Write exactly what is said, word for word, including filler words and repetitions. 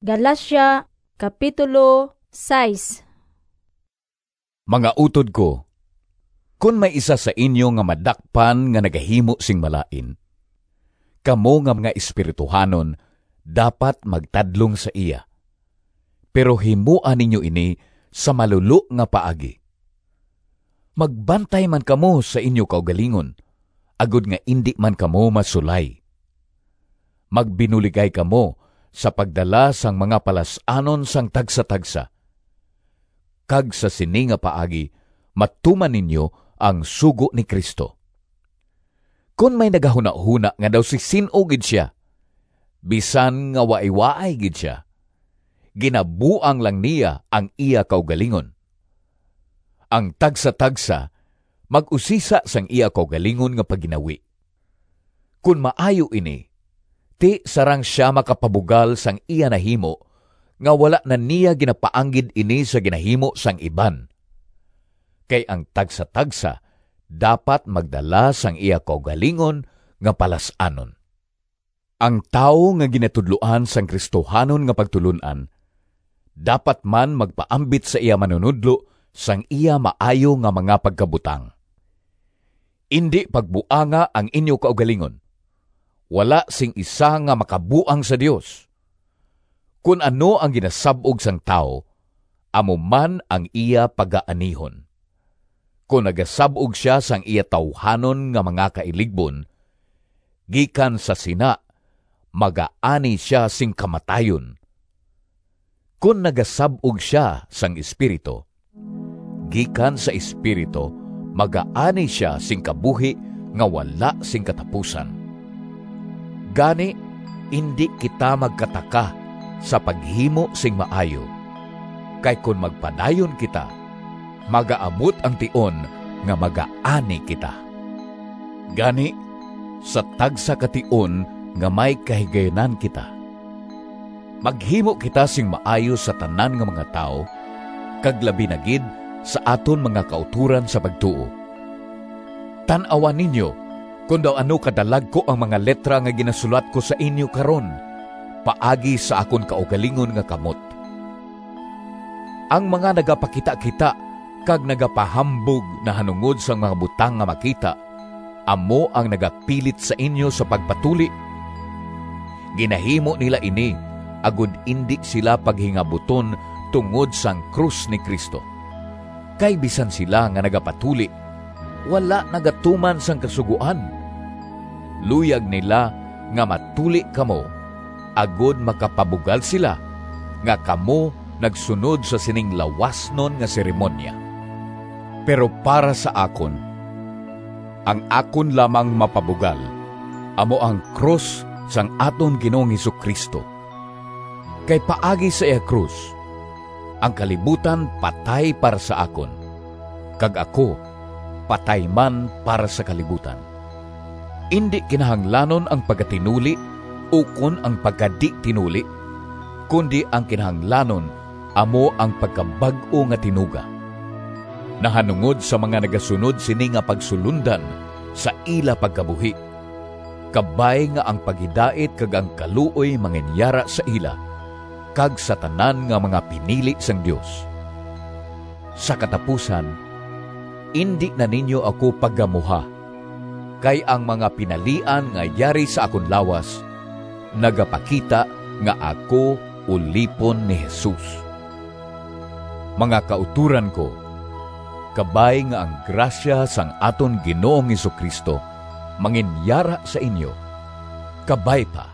Galacia, Kapitulo six. Mga utod ko, kung may isa sa inyo nga madakpan nga nagahimo sing malain, kamo nga mga espirituhanon dapat magtadlong sa iya. Pero himuan ninyo ini sa malulo nga paagi. Magbantay man kamo sa inyo kaugalingon, agud nga indi man kamo masulay. Magbinuligay kamo sa pagdala sang mga palasanon sang tagsa-tagsa. Kag sa sini nga paagi, matuman ninyo ang sugo ni Kristo. Kung may nagahuna-huna nga daw si sinugid siya, bisan nga waay-waay gid siya, ginabuang lang niya ang iya kaugalingon. Ang tagsa-tagsa, mag-usisa sang iya kaugalingon nga paginawi. Kung maayo ini, ti sarang siya makapabugal sang iya nahimo, nga wala na niya ginapaanggid ini sa ginahimo sang iban. Kay ang tagsa-tagsa, dapat magdala sang iya kaugalingon nga palasanon. Ang tao nga ginatudluan sang Kristohanon nga pagtulunan, dapat man magpaambit sa iya manunudlo sang iya maayo nga mga pagkabutang. Indi pagbuanga ang inyo kaugalingon. Wala sing isa nga makabuang sa Dios. Kung ano ang ginasabog sang tao, amo man ang iya pagaanihon. Kung nagasabog siya sang iya tawhanon nga mga kailigbon, gikan sa sina, magaani siya sing kamatayon. Kung nagasabog siya sang espiritu, gikan sa espiritu, magaani siya sing kabuhi nga wala sing katapusan. Gani, indi kita magkataka sa paghimo sing maayo. Kay kung magpadayon kita, magaabot ang tion nga magaani kita. Gani, sa tagsa kation nga may kahigayonan kita. Maghimo kita sing maayo sa tanan nga mga tao, kag labi na gid sa aton mga kauturan sa pagtuo. Tan-awan ninyo, kung daw ano kadalag ko ang mga letra nga ginasulat ko sa inyo karon, paagi sa akon kaugalingon nga kamot. Ang mga nagapakita-kita kag nagapahambog na hanungod sa mga butang nga makita, amo ang nagapilit sa inyo sa pagpatuli. Ginahimo nila ini, agud indi sila paghingabuton tungod sang krus ni Kristo. Kay bisan sila nga nagapatuli, wala nagatuman sang kasuguan. Luyag nila nga matuli kamo, agud makapabugal sila, nga kamo nagsunod sa sining lawasnon nga seremonya. Pero para sa akon, ang akon lamang mapabugal, amo ang krus sang aton Ginoong Hesukristo. Kay paagi sa iya krus, ang kalibutan patay para sa akon, kag ako patay man para sa kalibutan. Indi kinahanglanon ang pagkatinuli ukon ang pagkadi tinuli, kundi ang kinahanglanon amo ang pagkabag-o nga tinuga. Nahanungod sa mga nagasunod sini nga pagsulundan sa ila pagkabuhi, kabay nga ang paghidait kag ang kaluoy mangenyara sa ila, kag sa tanan nga mga pinili sang Dios. Sa katapusan, indi na ninyo ako paggamuha, kay ang mga pinalian nga yari sa akon lawas, nagapakita nga ako ulipon ni Jesus. Mga kauturan ko, kabay nga ang grasya sang aton Ginoong Hesukristo manginyara sa inyo, kabay pa